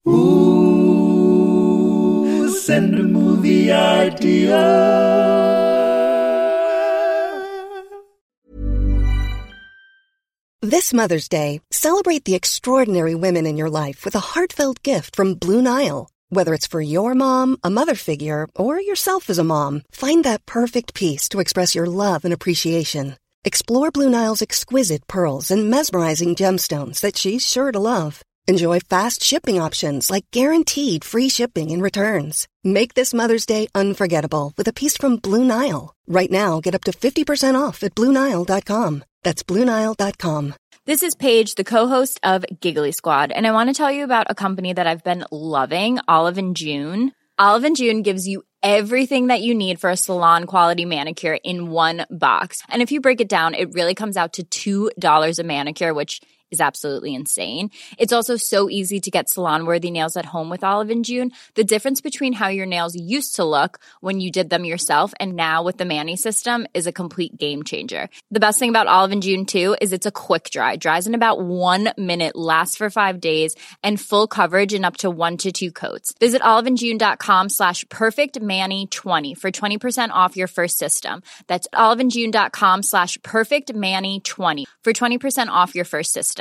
Ooh, send a movie idea. This Mother's Day, celebrate the extraordinary women in your life with a heartfelt gift from Blue Nile. Whether it's for your mom, a mother figure, or yourself as a mom, find that perfect piece to express your love and appreciation. Explore Blue Nile's exquisite pearls and mesmerizing gemstones that she's sure to love. Enjoy fast shipping options like guaranteed free shipping and returns. Make this Mother's Day unforgettable with a piece from Blue Nile. Right now, get up to 50% off at BlueNile.com. That's BlueNile.com. This is Paige, the co-host of Giggly Squad, and I want to tell you about a company that I've been loving, Olive & June. Olive & June gives you everything that you need for a salon-quality manicure in one box. And if you break it down, it really comes out to $2 a manicure, which is absolutely insane. It's also so easy to get salon-worthy nails at home with Olive & June. The difference between how your nails used to look when you did them yourself and now with the Mani system is a complete game changer. The best thing about Olive & June, too, is it's a quick dry. Dries in about 1 minute, lasts for 5 days, and full coverage in up to 1 to 2 coats. Visit oliveandjune.com/perfectmani20 for 20% off your first system. That's oliveandjune.com/perfectmani20 for 20% off your first system.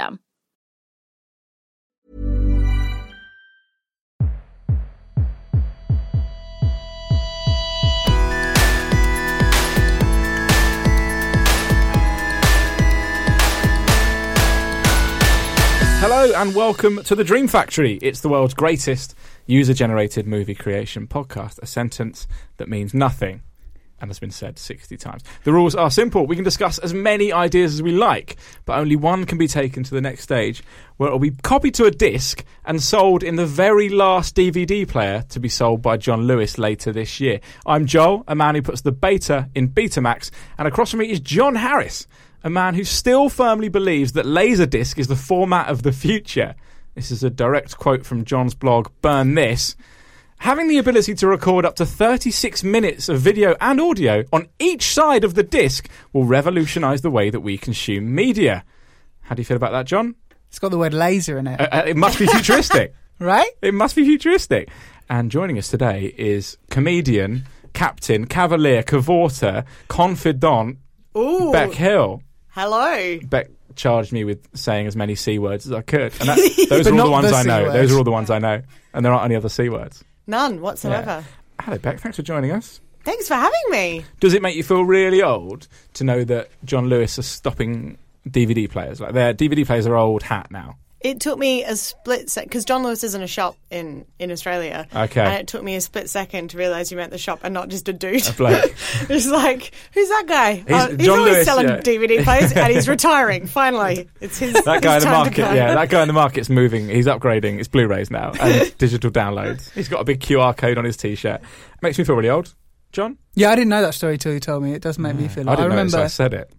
Hello and welcome to The Dream Factory. It's the world's greatest user-generated movie creation podcast, a sentence that means nothing and has been said 60 times. The rules are simple. We can discuss as many ideas as we like, but only one can be taken to the next stage, where it will be copied to a disc and sold in the very last DVD player to be sold by John Lewis later this year. I'm Joel, a man who puts the beta in Betamax, and across from me is John Harris, a man who still firmly believes that Laserdisc is the format of the future. This is a direct quote from John's blog, Burn This. Having the ability to record up to 36 minutes of video and audio on each side of the disc will revolutionise the way that we consume media. How do you feel about that, John? It's got the word laser in it. It must be futuristic. Right? It must be futuristic. And joining us today is comedian, captain, cavalier, cavorter, confidant, Ooh. Beck Hill. Hello. Beck charged me with saying as many C words as I could. And those are all the ones I know. Those are all the ones I know. And there aren't any other C words. None whatsoever. Yeah. Hello, Beck. Thanks for joining us. Thanks for having me. Does it make you feel really old to know that John Lewis is stopping DVD players? Like, their DVD players are old hat now. It took me a split second, because John Lewis is in a shop in Australia. Okay. And it took me a split second to realise you meant the shop and not just a dude. A bloke. It's like, who's that guy? He's John always Lewis, selling yeah. DVD players and he's retiring, finally. It's his That guy in the time to market, go. yeah, that guy in the market's moving. He's upgrading. It's Blu-rays now and digital downloads. He's got a big QR code on his T-shirt. Makes me feel really old. John? Yeah, I didn't know that story till you told me. It does make me feel old. I didn't know it, so I said it.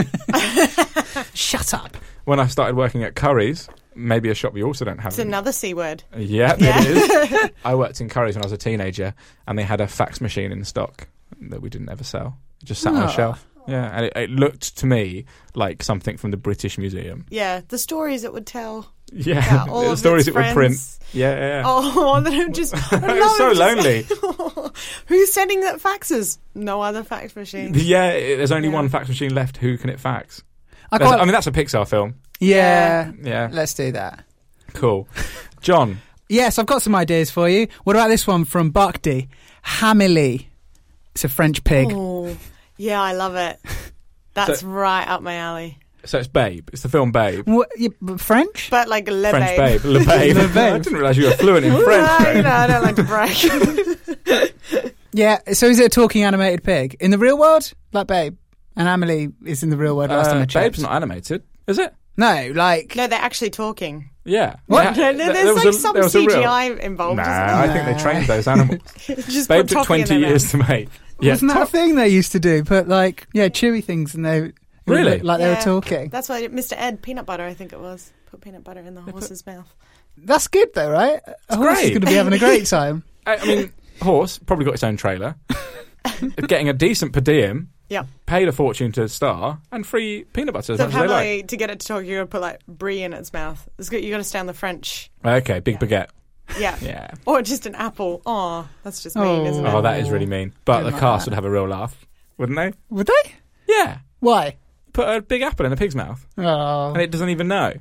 Shut up. When I started working at Curry's, maybe a shop we also don't have. It's another C word. Yeah, it is. I worked in Curry's when I was a teenager, and they had a fax machine in stock that we didn't ever sell. It just sat on a shelf. Yeah, and it looked to me like something from the British Museum. Yeah, the stories it would tell. Yeah, all the of stories its it would print. friends. Yeah. Oh, then it just... It was so lonely. Who's sending that faxes? No other fax machine. Yeah, there's only one fax machine left. Who can it fax? I mean, that's a Pixar film. Yeah. Yeah. Let's do that. Cool. John. Yes, I've got some ideas for you. What about this one from Bakdi? Hamili. It's a French pig. Oh, yeah, I love it. That's right up my alley. So it's Babe. It's the film Babe. What, French? But like Le French Babe. Babe. Le Babe. Le Babe. I didn't realise you were fluent in French. You know, I don't like to brag. Yeah, so is it a talking animated pig? In the real world? Like Babe. And Amelie is in the real world last time I checked. Babe's not animated, is it? No, like... No, they're actually talking. Yeah. What? There's like some CGI involved. Nah, isn't I there? think they trained those animals. Just Babe put took toffee in 20 their years mouth. to make. Yeah, Wasn't that a thing they used to do? Put like, chewy things and they... Really? Like they were talking. That's why Mr. Ed, peanut butter, I think it was. Put peanut butter in the horse's mouth. That's good though, right? A horse is great. going to be having a great time. I mean, horse probably got its own trailer, getting a decent per diem, Yeah. paid a fortune to star, and free peanut butter as So much as they like. apparently, to get it to talk, you're going to put like brie in its mouth. You got to stay on the French. Okay, big baguette. Yeah. Yeah. Or just an apple. Oh, that's just mean, isn't it? Oh, that is really mean. But the like cast that. would have a real laugh, wouldn't they? Would they? Yeah. Why? Put a big apple in a pig's mouth, Oh. and it doesn't even know.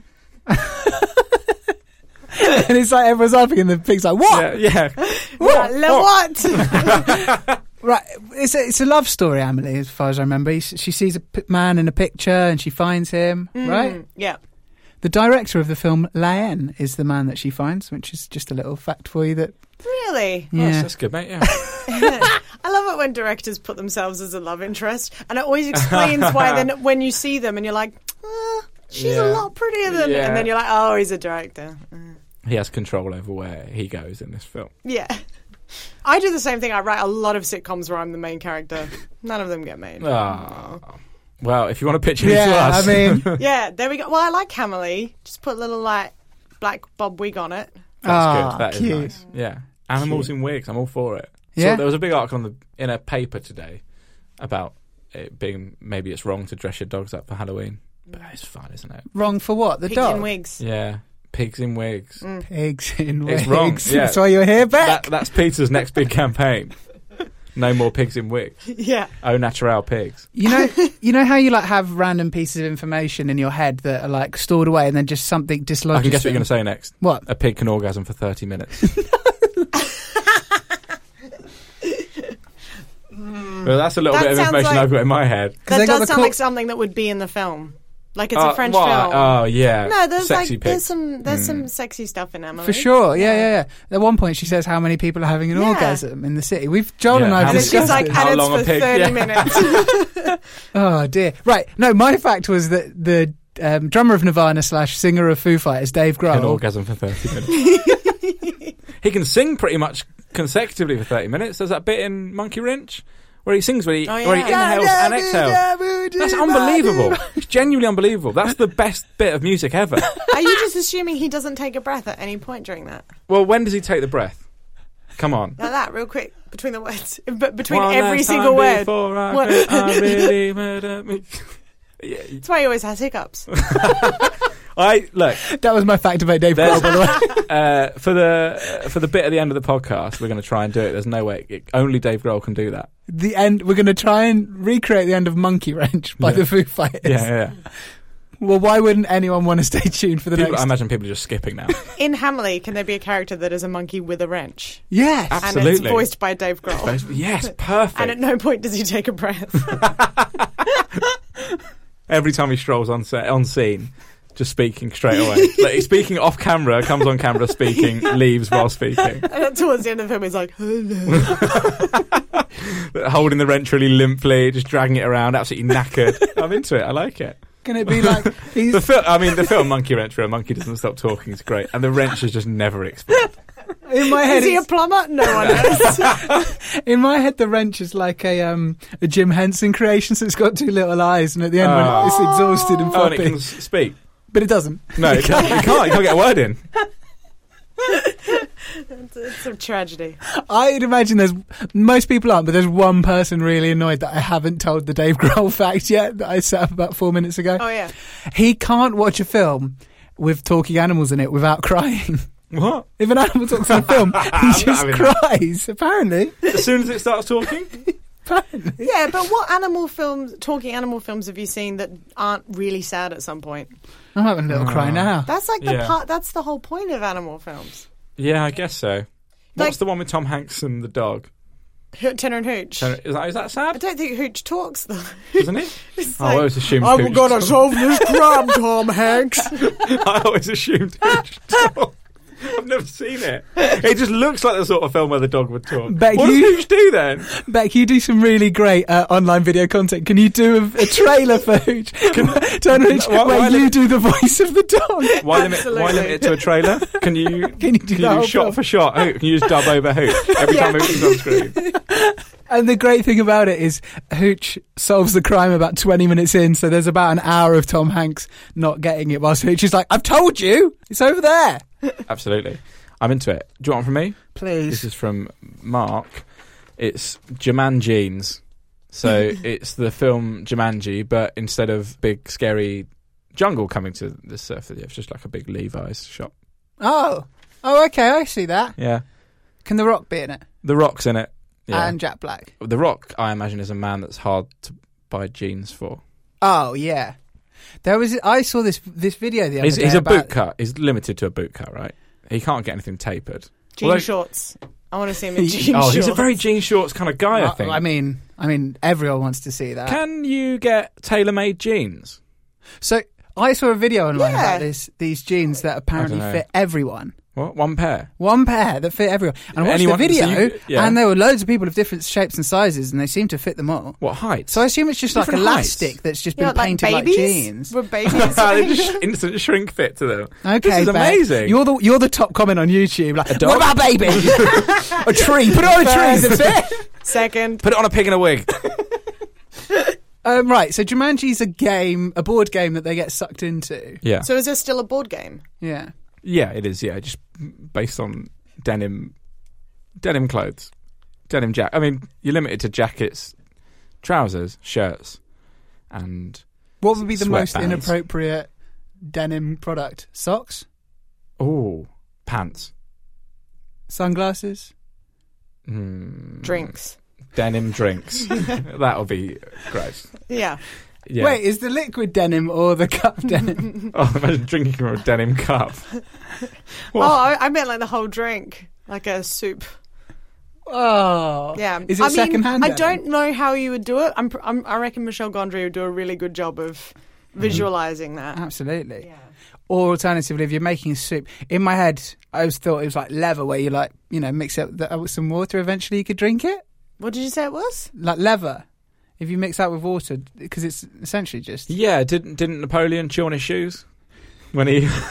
And it's like everyone's laughing and the pig's like, what? Yeah. What? Right, it's a love story, Amelie, as far as I remember. She sees a man in a picture and she finds him, right? Yeah. The director of the film, Laen, is the man that she finds, which is just a little fact for you that... Really? Yeah. That's good, mate. Yeah. I love it when directors put themselves as a love interest, and it always explains why then when you see them and you're like, she's a lot prettier than... Yeah. And then you're like, oh, he's a director. He has control over where he goes in this film. Yeah. I do the same thing. I write a lot of sitcoms where I'm the main character. None of them get made. Oh. Well, if you want to pitch it to Yeah, us. I mean... Yeah, there we go. Well, I like Hammerly. Just put a little, like, black bob wig on it. That's good. That is cute. nice. Yeah. Animals in wigs. I'm all for it. Yeah. So there was a big article in a paper today about it being maybe it's wrong to dress your dogs up for Halloween. But it's fun, isn't it? Wrong for what? The Pigs dog? in wigs. Yeah. Pigs in wigs. Pigs in wigs. It's wrong. Yeah. That's why you're here, Beck. That's Peter's next big campaign. No more pigs in wigs. Yeah. Au naturel pigs. You know how you like have random pieces of information in your head that are like stored away and then just something dislodges I can guess what them? you're going to say next. What? A pig can orgasm for 30 minutes. Well, that's a little That bit of sounds information like- I've got in my head. they That got the does sound call- like something that would be in the film. Like it's a French what? film. Oh, yeah. No, there's Sexy there's pigs. some sexy stuff in Emily. For sure, yeah. At one point, she says how many people are having an Yeah. orgasm in the city. Joel and Yeah, I how have And then many- she's like, discussed How and it's long a for pig? 30 Yeah. minutes. Oh dear. Right. No, my fact was that the drummer of Nirvana / singer of Foo Fighters, Dave An Grohl. orgasm for 30 minutes. He can sing pretty much consecutively for 30 minutes. There's that bit in Monkey Wrench where he sings where he inhales and exhales. That's unbelievable. It's genuinely unbelievable. That's the best bit of music ever. Are you just assuming he doesn't take a breath at any point during that? Well, when does he take the breath? Come on. Like that, real quick, between the words. But between One every last single time word. before I What? quit, I really murdered me. Yeah. That's why he always has hiccups. Look. That was my fact about Dave Grohl, by the way. For the bit at the end of the podcast, we're going to try and do it. There's no way. Only Dave Grohl can do that. The end. We're going to try and recreate the end of Monkey Wrench by the Foo Fighters. Yeah. Well, why wouldn't anyone want to stay tuned for the People, next? I imagine people are just skipping now. In Hammerly, can there be a character that is a monkey with a wrench? Yes. And it's Absolutely. voiced by Dave Grohl. Yes, perfect. And at no point does he take a breath. Every time he strolls on scene, just speaking straight away. Like he's speaking off camera, comes on camera speaking, leaves while speaking. And then towards the end of the film, he's like, hello. Holding the wrench really limply, just dragging it around, absolutely knackered. I'm into it. I like it. Can it be like he's The film Monkey Wrench, where a monkey doesn't stop talking, is great, and the wrench is just never explained. in my head? Is he a it's- plumber? No one knows. In my head, the wrench is like a Jim Henson creation, so it's got two little eyes, and at the end, when it's exhausted and Oh, and floppy, it can speak. but it doesn't. No, it can't. You can't get a word in. It's a tragedy. I'd imagine most people aren't, but there's one person really annoyed that I haven't told the Dave Grohl fact yet that I set up about 4 minutes ago. Oh, yeah. He can't watch a film with talking animals in it without crying. What? If an animal talks in a film, he not just having that. cries, apparently. As soon as it starts talking? Yeah, but what talking animal films have you seen that aren't really sad at some point? I'm having a little cry now. That's like Yeah. that's the whole point of animal films. Yeah, I guess so. Like- What's the one with Tom Hanks and the dog? Tenor and Hooch. Is that I sad? don't think Hooch talks, though. Isn't it? I always assumed I'm Hooch gonna talked. solve this crime, Tom Hanks. I always assumed Hooch talked. I've never seen it. It just looks like the sort of film where the dog would talk. Beck, What does you- Hooch do then? Beck, you do some really great online video content. Can you do a trailer for Hooch? Turn Hooch why where you limit- do the voice of the dog? Why limit Absolutely. it to a trailer? Can you do the whole shot film? for shot? Can you just dub over Hooch every time Hooch is on screen? And the great thing about it is Hooch solves the crime about 20 minutes in, so there's about an hour of Tom Hanks not getting it, whilst Hooch is like, I've told you, it's over there. Absolutely. I'm into it. Do you want one from me? Please. This is from Mark. It's Juman Jeans. So it's the film Jumanji, but instead of big scary jungle coming to the surface, it's just like a big Levi's shop. Oh, Oh, okay, I see that. Yeah. Can The Rock be in it? The Rock's in it. Yeah. And Jack Black. The Rock, I imagine, is a man that's hard to buy jeans for. Oh, yeah. I saw this video the other day. He's a boot cut. He's limited to a boot cut, right? He can't get anything tapered. Jean shorts. I want to see him in jean shorts. He's a very jean shorts kind of guy, I think. I mean, everyone wants to see that. Can you get tailor-made jeans? So I saw a video online about these jeans that apparently fit everyone. What? One pair? One pair that fit everyone. And I watched the video, and there were loads of people of different shapes and sizes, and they seem to fit them all. What height? So I assume it's just Different like heights. elastic that's just been painted like jeans. Were babies? They just instant shrink fit to them. Okay, this is amazing. You're the top comment on YouTube. Like, A dog? what about baby? A tree. Put it on a tree. That's it. Second. Put it on a pig in a wig. Right. So Jumanji's a board game that they get sucked into. Yeah. So is there still a board game? Yeah. Yeah, it is. Yeah, just based on denim clothes, denim jacket. I mean, you're limited to jackets, trousers, shirts, and what would be the most sweatbands. inappropriate denim product? Socks, pants, sunglasses, Drinks. denim drinks. That'll be gross. Yeah. Yeah. Wait, is the liquid denim or the cup denim? Oh, imagine drinking from a denim cup. I meant like the whole drink, like a soup. Oh, Yeah. Is it secondhand? I don't know how you would do it. I reckon Michelle Gondry would do a really good job of visualizing that. Absolutely. Yeah. Or alternatively, if you're making soup, in my head, I always thought it was like leather, where you mix it up with some water. Eventually, you could drink it. What did you say it was? Like leather. If you mix that with water, because it's essentially just... Yeah, didn't Napoleon chew on his shoes when he? That's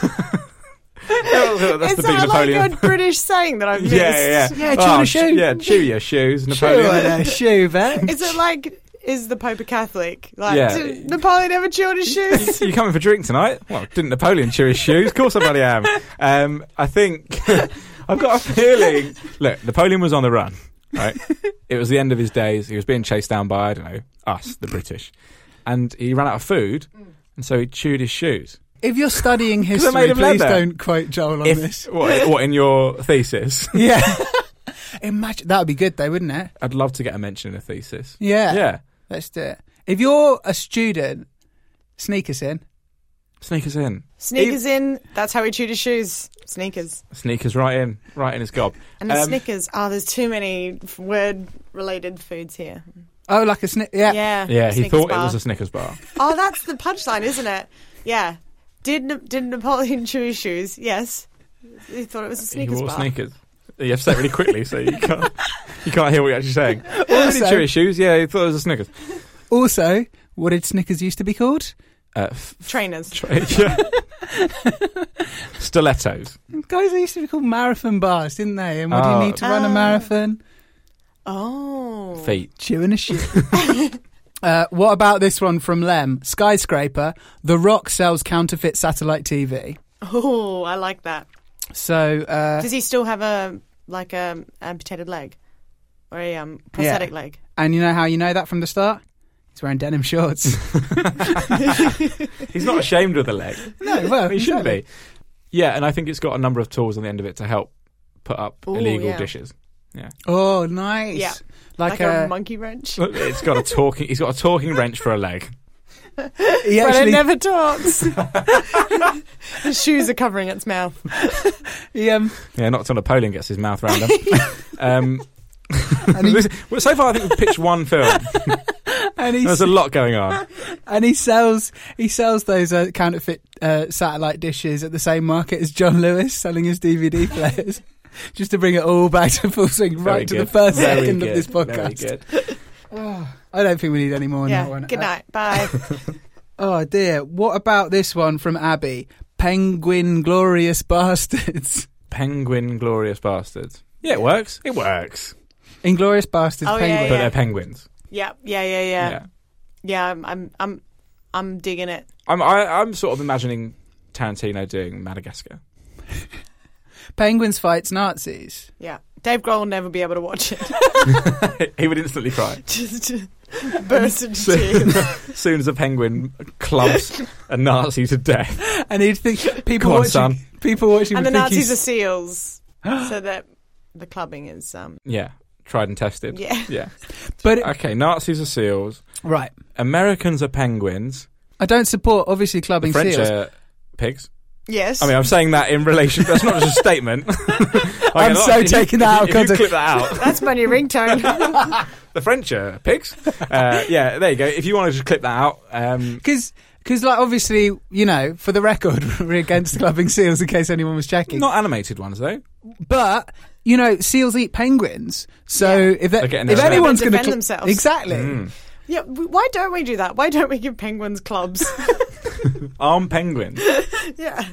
Is the big that Napoleon. like a British saying that I've missed? Yeah. Yeah, chew on a shoe. Yeah, chew your shoes, Napoleon. Chew on a shoe, man. Is it like, is the Pope a Catholic? Like, Yeah. did Napoleon ever chew on his shoes? You coming for a drink tonight? Well, didn't Napoleon chew his shoes? Of course I bloody am. I think I've got a feeling. Look, Napoleon was on the run, right? It was the end of his days. He was being chased down by, I don't know, us, the British, and he ran out of food, and so he chewed his shoes. If you're studying they're history, made of please leather. don't quote Joel on this. What in your thesis? Yeah. Imagine that would be good though, wouldn't it? I'd love to get a mention in a thesis. Yeah. Yeah. Let's do it. If you're a student, sneakers in. Sneakers in. Sneakers in. That's how he chewed his shoes. Sneakers. Sneakers right in his gob. And the Snickers. Oh, there's too many word-related foods here. Oh, like a Yeah. Yeah, he Snickers thought bar. it was a Snickers bar. Oh, that's the punchline, isn't it? Yeah. Did Napoleon chew his shoes? Yes. He thought it was a He Snickers wore bar. sneakers. You have to say it really quickly so you can't hear what you're actually saying. Did he Also- chew his shoes? Yeah, he thought it was a Snickers. Also, what did Snickers used to be called? Trainers. Yeah. Stilettos. Guys, they used to be called marathon bars, didn't they? And what do you need to run a marathon? Oh. Feet. Chewing a shoe. What about this one from Lem? Skyscraper. The Rock sells counterfeit satellite TV. Oh, I like that. So, Does he still have a amputated leg? Or a prosthetic leg? and you know how you know that from the start? He's wearing denim shorts. He's not ashamed of the leg. No, well, He shouldn't exactly. be. Yeah, and I think it's got a number of tools on the end of it to help put up Ooh, illegal yeah. dishes. Yeah. Oh, nice. Yeah. Like a monkey wrench? He's got a talking wrench for a leg. he But it actually, never talks. His shoes are covering its mouth. Yeah, not until Napoleon gets his mouth round him. and So far I think we've pitched one film. and There's a lot going on. And he sells those counterfeit satellite dishes at the same market as John Lewis selling his DVD players. Just to bring it all back to full swing, Very right to good. the first Very second good. of this Very podcast. good. I don't think we need any more on that Yeah. one. Good night. Bye. Oh dear. What about this one from Abby? Penguin Glorious Bastards. Penguin Glorious Bastards. Yeah, it works. It works. Inglorious Bastards Oh, yeah, Penguin. But they're penguins. Yeah. Yeah. I'm digging it. I'm sort of imagining Tarantino doing Madagascar. Penguins fights Nazis. Yeah. Dave Grohl will never be able to watch it. He would instantly cry. Just Burst into tears. As soon as a penguin clubs a Nazi to death. And he'd think people Come on, watching, son. people watching, And the would think Nazis are he's- seals, so that the clubbing is Yeah, tried and tested. yeah. But Okay, Nazis are seals. right, Americans are penguins. I don't support obviously The clubbing French seals. are pigs. Yes. I mean, I'm saying that in relation. That's not just a statement. I'm so taking that out of If you context. clip that out. That's my new ringtone. The French are pigs. Yeah, there you go. If you want to just clip that out. Because, like, obviously, you know, for the record, we're against clubbing seals in case anyone was checking. Not animated ones, though. But, you know, seals eat penguins. So if, They're getting if their own. anyone's Defend going to... themselves. Exactly. Yeah, why don't we do that? Why don't we give penguins clubs? Armed penguins. Yeah.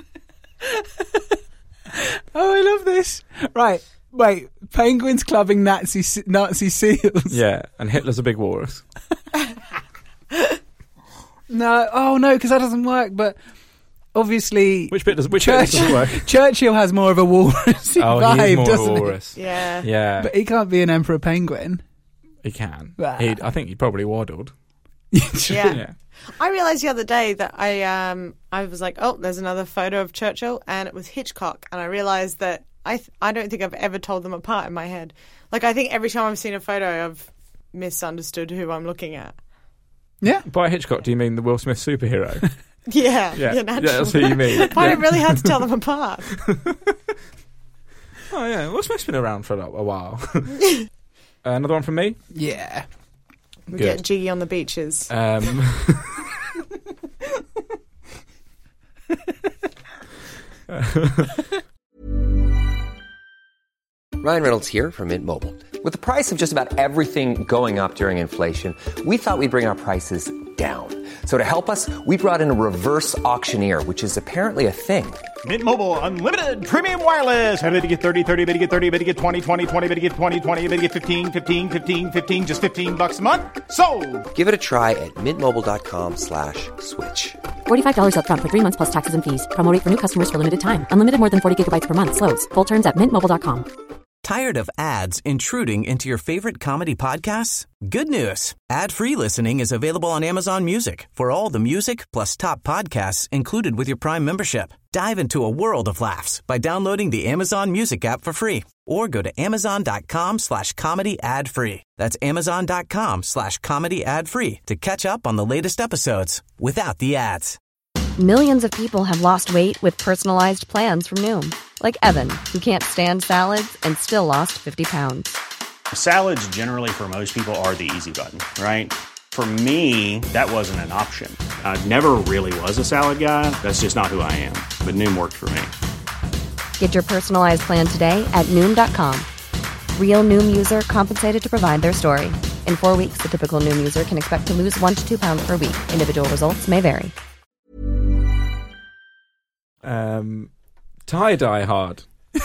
Oh, I love this. Right, wait. Penguins clubbing Nazi seals. Yeah, and Hitler's a big walrus. No, because that doesn't work. But obviously, Which bit doesn't work? Churchill has more of a walrus Oh, vibe, he's more of a doesn't walrus. Yeah. Yeah, he? But he can't be an emperor penguin. he can. Ah. I think he probably waddled. Yeah. I realised the other day that I was like, oh, there's another photo of Churchill, and it was Hitchcock, and I realised that I don't think I've ever told them apart in my head. Like, I think every time I've seen a photo, I've misunderstood who I'm looking at. Yeah. By Hitchcock, do you mean the Will Smith superhero? Yeah, Yeah, naturally. that's who you mean. I find it really hard to tell them apart. Oh, yeah. Will Smith's been around for a while. Another one from me? Yeah. We Good. get jiggy on the beaches. Ryan Reynolds here from Mint Mobile. With the price of just about everything going up during inflation, we thought we'd bring our prices down. So to help us, we brought in a reverse auctioneer, which is apparently a thing. Mint Mobile Unlimited Premium Wireless. How to get 30, 30, bit to get 30, bit to get 20, 20, 20, bit to get 20, 20, bit to get 15, 15, 15, 15, just $15 a month? Sold! Give it a try at mintmobile.com/switch. $45 up front for 3 months plus taxes and fees. Promo rate for new customers for limited time. Unlimited more than 40 gigabytes per month. Slows full terms at mintmobile.com. Tired of ads intruding into your favorite comedy podcasts? Good news. Ad-free listening is available on Amazon Music for all the music plus top podcasts included with your Prime membership. Dive into a world of laughs by downloading the Amazon Music app for free or go to amazon.com/comedy ad-free. That's amazon.com/comedy ad-free to catch up on the latest episodes without the ads. Millions of people have lost weight with personalized plans from Noom. Like Evan, who can't stand salads and still lost 50 pounds. Salads generally for most people are the easy button, right? For me, that wasn't an option. I never really was a salad guy. That's just not who I am. But Noom worked for me. Get your personalized plan today at Noom.com. Real Noom user compensated to provide their story. In 4 weeks, the typical Noom user can expect to lose 1 to 2 pounds per week. Individual results may vary. Tie-dye hard.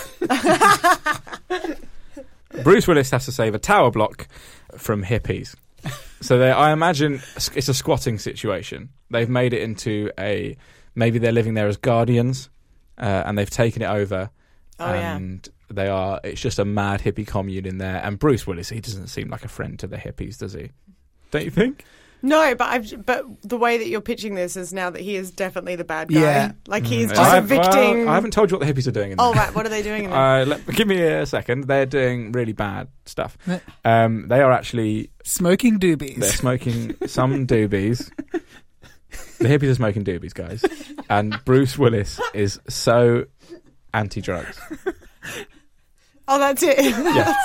Bruce Willis has to save a tower block from hippies. So I imagine it's a squatting situation. They've made it into maybe they're living there as guardians, and they've taken it over. And it's just a mad hippie commune in there. And Bruce Willis, he doesn't seem like a friend to the hippies, does he? Don't you think? No, but the way that you're pitching this is now that he is definitely the bad guy. Yeah. Like he's just evicting... I haven't told you what the hippies are doing in there. Oh, right. What are they doing in there? Give me a second. They're doing really bad stuff. They are actually... Smoking doobies. They're smoking some doobies. The hippies are smoking doobies, guys. And Bruce Willis is so anti-drugs. Oh, that's it. Yes.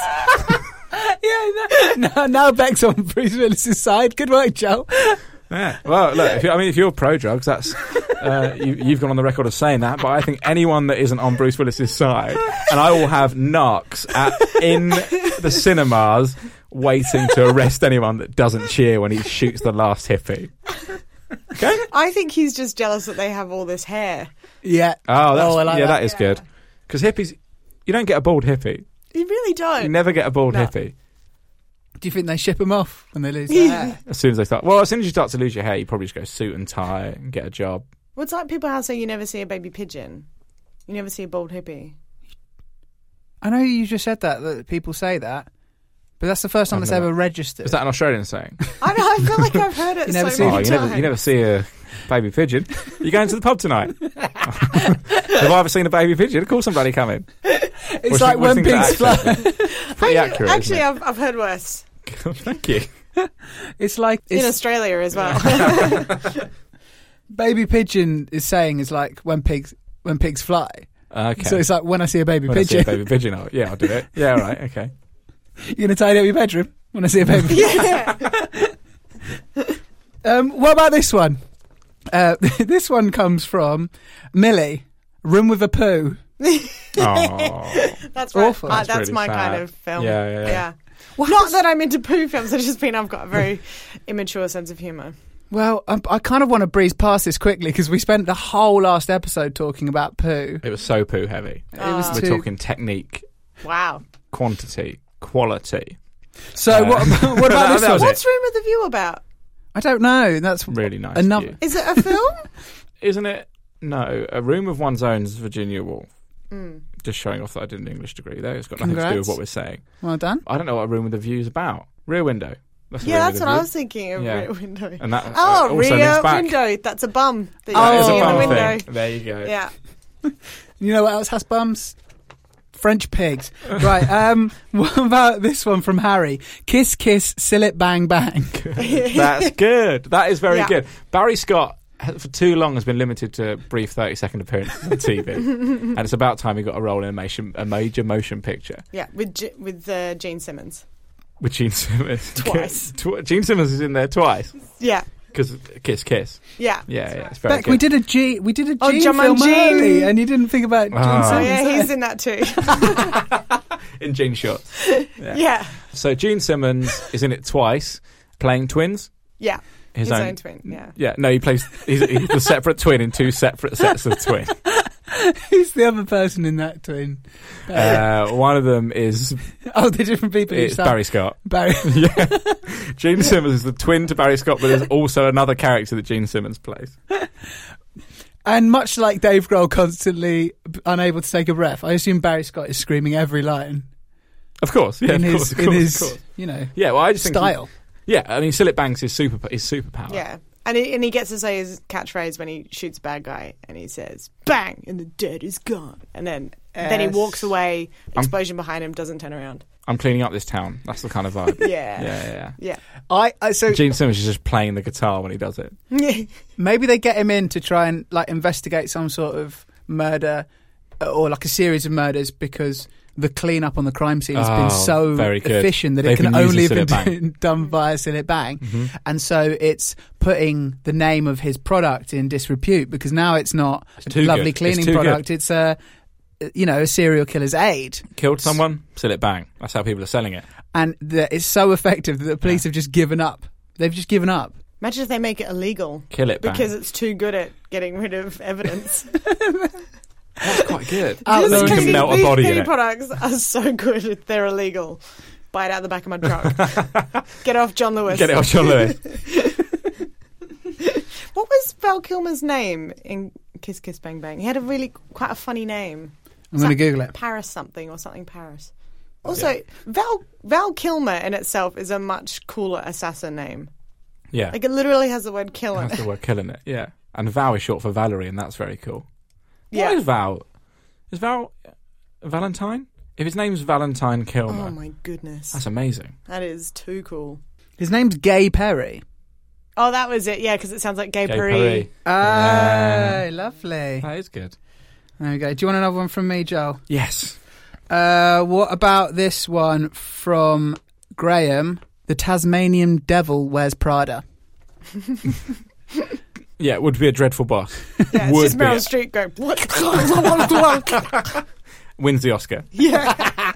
Yeah, now Beck's on Bruce Willis's side. Good work, Joe. Yeah. Well, look, if you're pro-drugs, that's you've gone on the record of saying that. But I think anyone that isn't on Bruce Willis's side, and I will have narcs in the cinemas waiting to arrest anyone that doesn't cheer when he shoots the last hippie. Okay. I think he's just jealous that they have all this hair. Yeah. Oh, I like that. that is good. Because hippies, you don't get a bald hippie. You really don't. You never get a bald hippie. Do you think they ship them off when they lose their hair? As soon as you start to lose your hair, you probably just go suit and tie and get a job. Well, it's like people how say you never see a baby pigeon. You never see a bald hippie. I know you just said that people say that, But that's the first time it's ever registered. Is that an Australian saying? I know. I feel like I've heard it so many times. You never see a baby pigeon. You going to the pub tonight? Have I ever seen a baby pigeon? Of course somebody come in. It's like when pigs fly. Pretty accurate. Actually, I've heard worse. Thank you. It's like in Australia as well. Baby pigeon is like when pigs fly. Okay. So it's like when I see a baby pigeon. I see a baby pigeon, I'll do it. Yeah, all right, okay. You're going to tidy up your bedroom when I see a baby pigeon? Yeah. What about this one? This one comes from Millie. Room with a poo. Oh, that's right. Awful. That's really my sad. kind of film. Yeah. Well, not that I'm into poo films. I've just been I've got a very immature sense of humour. Well, I kind of want to breeze past this quickly because we spent the whole last episode talking about poo. It was so poo heavy. We're talking technique, Wow. quantity, quality. So what about this one? What's Room with the View about? I don't know. That's Really nice. Another. Is it a film? Isn't it? No, A Room of One's Own is Virginia Woolf. Just showing off that I did an English degree there. It's got nothing to do with what we're saying. Well done. I don't know what A Room with a View is about. Rear Window. That's That's what I was thinking of. Rear Window. And that also Rear links back. Window. That's a bum. That you see in the window. Thing. There you go. Yeah. You know what else has bums? French pigs. Right. What about this one from Harry? Kiss, kiss, sill it, bang, bang. That's good. That is very good. Barry Scott, for too long, has been limited to brief 30-second appearances on TV. And it's about time he got a role in a major motion picture. Yeah, with Gene Simmons. With Gene Simmons. Twice. Gene Simmons is in there twice. Yeah. Because kiss, kiss. Yeah. Yeah, it's very Beck, good. we did a Gene John film Gene. early, and you didn't think about Gene Simmons. Oh, yeah, he's in that too. In Gene shots. Yeah. So Gene Simmons is in it twice, playing twins. Yeah. His own twin, yeah. Yeah, no, he's a separate twin in two separate sets of twins. Who's the other person in that twin? One of them is... Oh, the different people. It's Barry Scott. Barry. Yeah. Gene Simmons is the twin to Barry Scott, but there's also another character that Gene Simmons plays. And much like Dave Grohl constantly unable to take a breath, I assume Barry Scott is screaming every line. Of course, yeah, in of his course. you know, yeah, well, I just style. Yeah, I mean, Sillet Banks is superpower. Yeah. And he gets to say his catchphrase when he shoots a bad guy, and he says, "Bang!" and the dead is gone. And then he walks away. Explosion behind him. Doesn't turn around. I'm cleaning up this town. That's the kind of vibe. Yeah. So Gene Simmons is just playing the guitar when he does it. Maybe they get him in to try and investigate some sort of murder or like a series of murders because the clean-up on the crime scene has been so efficient that it can only have been done via Sillet Bang. Mm-hmm. And so it's putting the name of his product in disrepute because now it's not a lovely cleaning product. Good. It's a serial killer's aid. Killed someone, Sillet Bang. That's how people are selling it. And it's so effective that the police have just given up. They've just given up. Imagine if they make it illegal. Kill it, bang. Because it's too good at getting rid of evidence. That's quite good. You can melt a body in it. These products are so good if they're illegal. Buy it out the back of my truck. Get off John Lewis. Get it off John Lewis. What was Val Kilmer's name in Kiss Kiss Bang Bang? He had quite a funny name. I'm going to Google it. Paris something or something Paris. Also, Val Kilmer in itself is a much cooler assassin name. Yeah. Like it literally has the word kill in it. It has the word kill in it, yeah. And Val is short for Valerie, and that's very cool. Yeah. What is Val? Is Val Valentine? If his name's Valentine Kilmer. Oh my goodness. That's amazing. That is too cool. His name's Gay Perry. Oh, that was it. Yeah, because it sounds like Gay Perry. Lovely. That is good. There we go. Do you want another one from me, Joel? Yes. What about this one from Graham? The Tasmanian Devil Wears Prada. Yeah, it would be a dreadful boss. Yeah, it's just Meryl Streep going... Wins the Oscar. Yeah.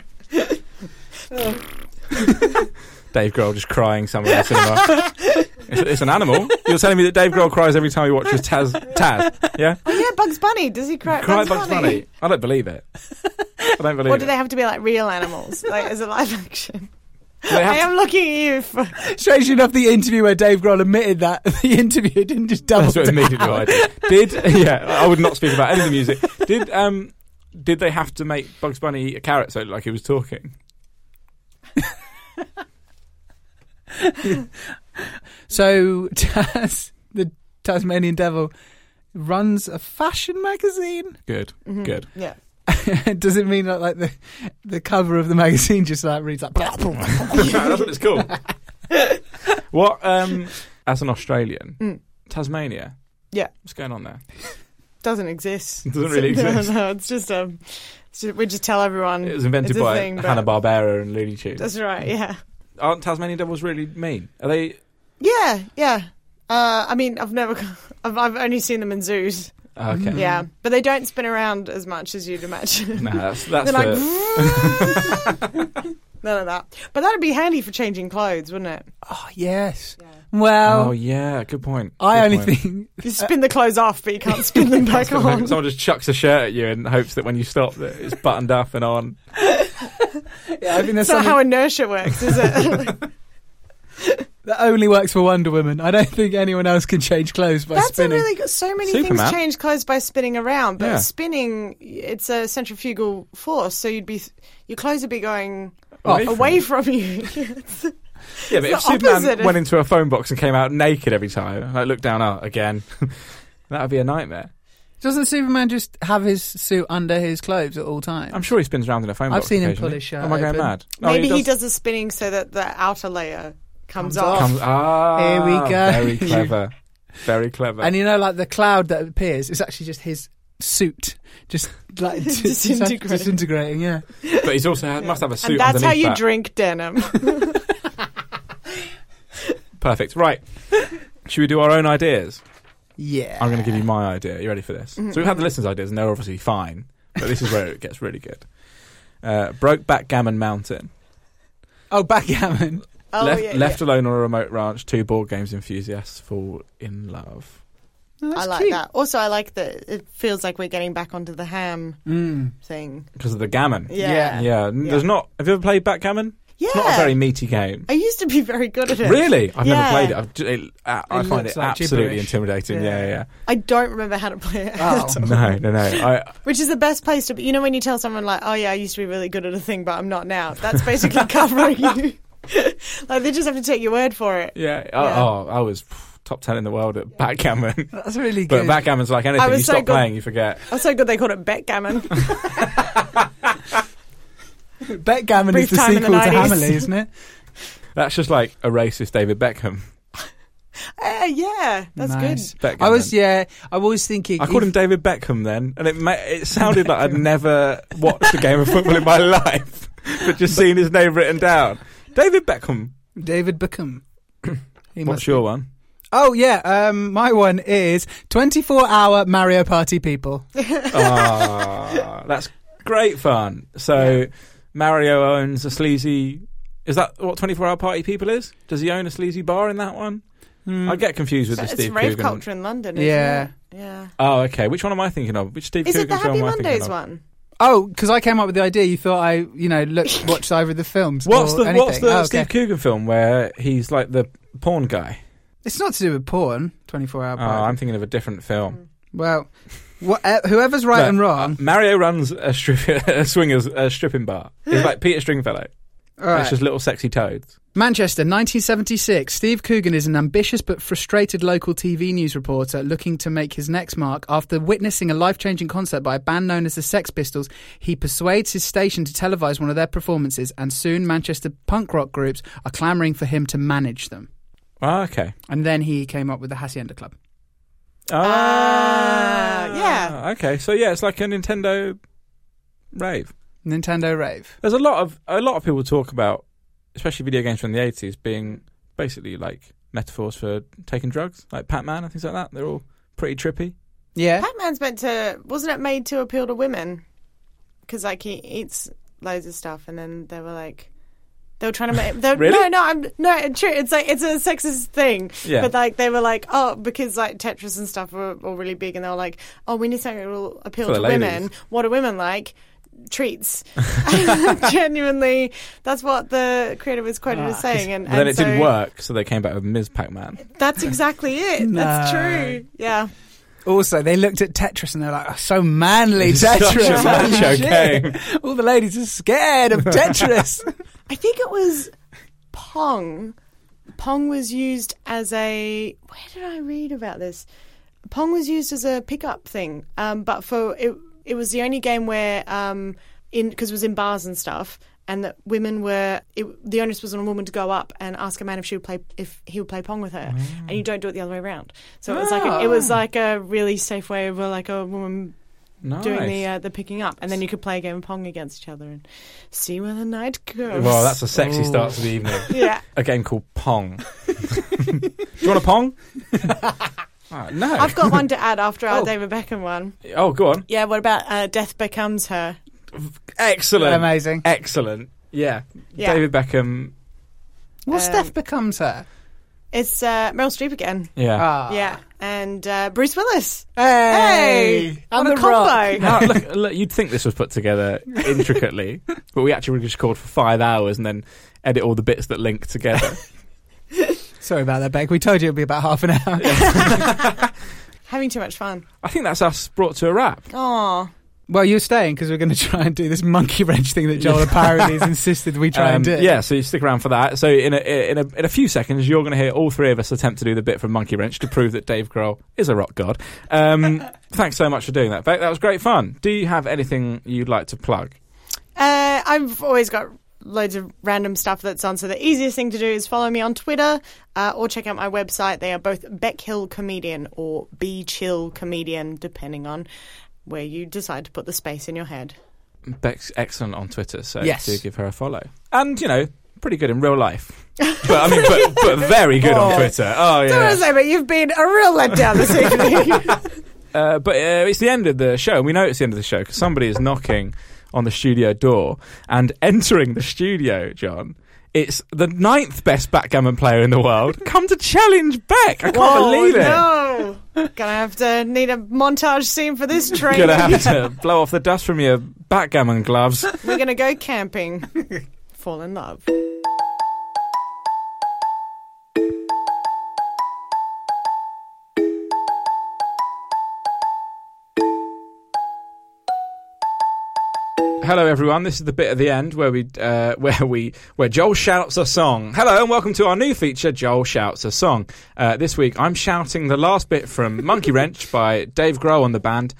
Dave Grohl just crying somewhere in the cinema. It's an animal. You're telling me that Dave Grohl cries every time he watches Taz? Yeah? Oh, yeah, Bugs Bunny. Does he cry Bugs Bunny? I don't believe it. I don't believe it. Or do they have to be like real animals? Like, as a live action? I am looking at you for... Strangely enough, the interview where Dave Grohl admitted that, the interview didn't just double That's what immediately I did. I would not speak about any of the music. Did they have to make Bugs Bunny a carrot so it looked like he was talking? So the Tasmanian Devil runs a fashion magazine. Good. Yeah. Does it mean that like the cover of the magazine just like reads like? That's what it's called. What? As an Australian, Tasmania. Yeah. What's going on there? Doesn't exist. It doesn't really exist. No, it's just we just tell everyone. It was invented by Hanna-Barbera and Looney Tunes. That's right. Yeah. Aren't Tasmanian devils really mean? Are they? Yeah. I mean, I've only seen them in zoos. Okay. Yeah, but they don't spin around as much as you'd imagine. No, that's They're like, none of that. But that'd be handy for changing clothes, wouldn't it? Oh, yes. Yeah. Well... Oh, yeah, good point. I only think... You spin the clothes off, but you can't spin them back on. Someone just chucks a shirt at you and hopes that when you stop that it's buttoned up and on. Yeah, I think that's not how inertia works, is it? That only works for Wonder Woman. I don't think anyone else can change clothes by spinning. That's really good. So many Superman. things change clothes by spinning around, but spinning, it's a centrifugal force, so your clothes would be going away from you. Yeah, but if Superman went into a phone box and came out naked every time, like look down, again, that would be a nightmare. Doesn't Superman just have his suit under his clothes at all times? I'm sure he spins around in a phone box. I've seen him pull his shirt. Am I going mad? Maybe he does the spinning so that the outer layer comes off. Here we go. Very clever. Very clever. And you know, like the cloud that appears, it's actually just his suit, just like disintegrating. Yeah. But he's also must have a suit. And that's how you drink denim. Perfect. Right. Should we do our own ideas? Yeah. I'm going to give you my idea. You ready for this? So we've had the listeners' ideas, and they're obviously fine. But this is where it gets really good. Broke Backgammon Mountain. Oh, backgammon. Left alone on a remote ranch, two board games enthusiasts fall in love. Oh, I like cute. That. Also, I like that it feels like we're getting back onto the ham thing. Because of the gammon. Yeah. There's not... Have you ever played backgammon? Yeah. It's not a very meaty game. I used to be very good at it. Really? I've never played it. I find it like absolutely gibberish. Intimidating. Yeah. I don't remember how to play it. Oh. No. Which is the best place to be. You know when you tell someone like, oh yeah, I used to be really good at a thing, but I'm not now. That's basically covering you. Like they just have to take your word for it. Yeah. I was top 10 in the world at backgammon. That's really good. But backgammon's like anything. You stop playing, you forget. I was so good they called it Backgammon. Backgammon is the sequel to Hammerly, isn't it? That's just like a racist David Beckham. Yeah, that's nice. good. Backgammon. I was thinking... I called him David Beckham then, and it sounded like I'd never watched a game of football in my life, but just seen his name written down. David Beckham. What's your one? Oh, yeah. My one is 24-hour Mario Party people. That's great fun. So Mario owns a sleazy... Is that what 24-hour Party people is? Does he own a sleazy bar in that one? I get confused with the Steve Coogan. It's rave culture in London, isn't it? Yeah. Oh, okay. Which one am I thinking of? Which Steve Coogan film am I thinking of? Is it the Happy Mondays one? Oh, because I came up with the idea. You thought I, watched either of the films. What's the Steve Coogan film where he's like the porn guy? It's not to do with porn. 24-hour Party. Oh, I'm thinking of a different film. Well, whoever's right and wrong. Mario runs a stripping bar. He's like Peter Stringfellow. Right. It's just little sexy toads. Manchester, 1976. Steve Coogan is an ambitious but frustrated local TV news reporter looking to make his next mark. After witnessing a life-changing concert by a band known as the Sex Pistols, he persuades his station to televise one of their performances, and soon Manchester punk rock groups are clamouring for him to manage them. Oh, okay. And then he came up with the Hacienda Club. Yeah. Okay, so yeah, it's like a Nintendo rave. There's a lot of people talk about, especially video games from the 80s, being basically like metaphors for taking drugs, like Pac-Man and things like that. They're all pretty trippy. Yeah. Pac-Man's wasn't it made to appeal to women? Because like he eats loads of stuff, and then they were trying to make... Really? No, true. It's like, it's a sexist thing. Yeah. But like, they were like, because like Tetris and stuff were all really big, and they were like, we need something that will appeal to women. What do women like? Treats. Genuinely, that's what the creator was quoted as saying. And then it didn't work, so they came back with Ms. Pac-Man. That's exactly it. No. That's true. Yeah. Also, they looked at Tetris and they're like, so manly Tetris. Such a macho game. All the ladies are scared of Tetris. I think it was Pong. Pong was used as a... Where did I read about this? Pong was used as a pickup thing, but for it was the only game where, because it was in bars and stuff, and that women were... the onus was on a woman to go up and ask a man if he would play Pong with her, and you don't do it the other way around. So it was like a really safe way of like a woman... Nice. Doing the picking up, and then you could play a game of Pong against each other and see where the night goes. Well, that's a sexy start to the evening. Yeah. A game called Pong. Do you want a Pong? No. I've got one to add after our David Beckham one. Oh, go on. Yeah, what about Death Becomes Her? Excellent. Amazing. Excellent. Yeah. David Beckham. What's Death Becomes Her? It's Meryl Streep again. Yeah. Yeah. And Bruce Willis. Hey! What a combo. No, look, you'd think this was put together intricately, but we actually just recorded for 5 hours and then edit all the bits that link together. Sorry about that, Beck. We told you it would be about half an hour. Having too much fun. I think that's us brought to a wrap. Aw. Well, you're staying because we're going to try and do this monkey wrench thing that Joel apparently has insisted we try and do. Yeah, so you stick around for that. So in a few seconds, you're going to hear all three of us attempt to do the bit from Monkey Wrench to prove that Dave Grohl is a rock god. Thanks so much for doing that, Beck. That was great fun. Do you have anything you'd like to plug? I've always got loads of random stuff that's on, so the easiest thing to do is follow me on Twitter or check out my website. They are both Beck Hill Comedian or B Chill Comedian, depending on where you decide to put the space in your head. Beck's excellent on Twitter, so yes. Do give her a follow. And, pretty good in real life. But very good on Twitter. Oh, yeah. Don't want to say, but you've been a real letdown this evening. But it's the end of the show. We know it's the end of the show because somebody is knocking on the studio door and entering the studio, John. It's the 9th best backgammon player in the world. Come to challenge Beck. I can't believe it. No. Gonna have to need a montage scene for this train. Gonna have to blow off the dust from your backgammon gloves. We're gonna go camping. Fall in love. Hello, everyone. This is the bit at the end where Joel shouts a song. Hello, and welcome to our new feature, Joel Shouts a Song. This week, I'm shouting the last bit from Monkey Wrench by Dave Grohl and the band,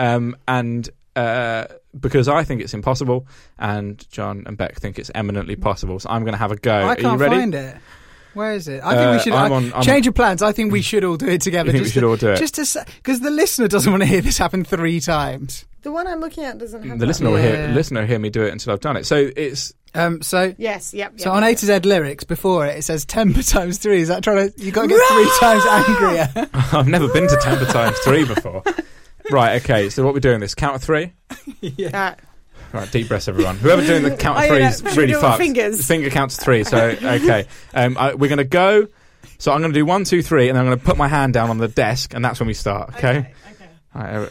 because I think it's impossible, and John and Beck think it's eminently possible. So I'm going to have a go. I can't find it. Where is it? I think we should change of plans. I think we should all do it together. We should all do it? Just because the listener doesn't want to hear this happen 3 times. The one I'm looking at doesn't have the listener will hear me do it until I've done it. So it's yes, yep. So on A to Z lyrics before it says temper times 3. Is that trying to? You got to get 3 times angrier. I've never been to temper times 3 before. Right. Okay. So what we're doing this count of 3. Yeah. Right, deep breaths, everyone. Whoever doing the count of 3 is really fucked. Fingers. Finger counts 3. So okay, we're going to go. So I'm going to do 1, 2, 3, and I'm going to put my hand down on the desk, and that's when we start. Okay. All right.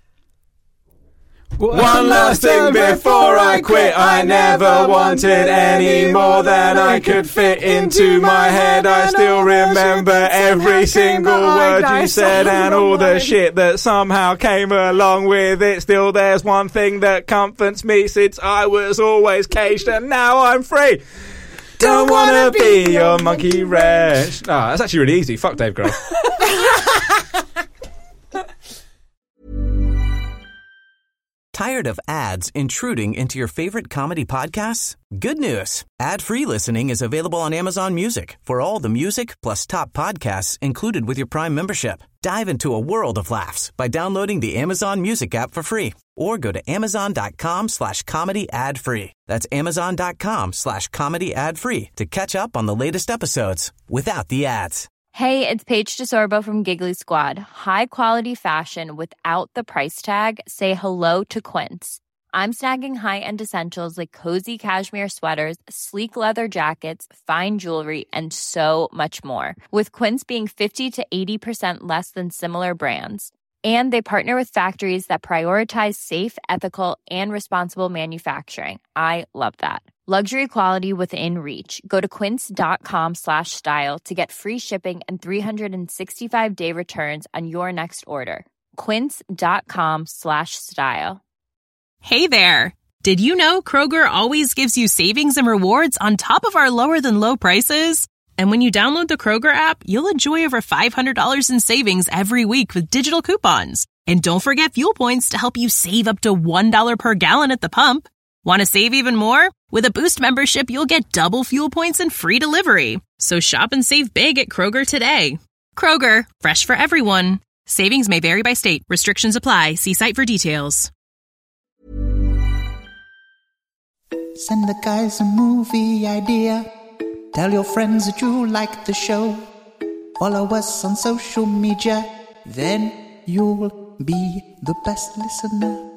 One last thing before I quit. I never wanted any more than I could fit into my head. I still remember every single word you said and all the shit that somehow came along with it. Still, there's one thing that comforts me since I was always caged and now I'm free. Don't wanna be your monkey wrench. That's actually really easy. Fuck Dave Grohl. Tired of ads intruding into your favorite comedy podcasts? Good news. Ad-free listening is available on Amazon Music for all the music plus top podcasts included with your Prime membership. Dive into a world of laughs by downloading the Amazon Music app for free or go to amazon.com/comedy ad-free. That's amazon.com/comedy ad-free to catch up on the latest episodes without the ads. Hey, it's Paige DeSorbo from Giggly Squad. High quality fashion without the price tag. Say hello to Quince. I'm snagging high-end essentials like cozy cashmere sweaters, sleek leather jackets, fine jewelry, and so much more. With Quince being 50 to 80% less than similar brands. And they partner with factories that prioritize safe, ethical, and responsible manufacturing. I love that. Luxury quality within reach. Go to quince.com/style to get free shipping and 365-day returns on your next order. Quince.com/style. Hey there. Did you know Kroger always gives you savings and rewards on top of our lower than low prices? And when you download the Kroger app, you'll enjoy over $500 in savings every week with digital coupons. And don't forget Fuel Points to help you save up to $1 per gallon at the pump. Want to save even more? With a Boost membership, you'll get double fuel points and free delivery. So shop and save big at Kroger today. Kroger, fresh for everyone. Savings may vary by state. Restrictions apply. See site for details. Send the guys a movie idea. Tell your friends that you like the show. Follow us on social media. Then you'll be the best listener.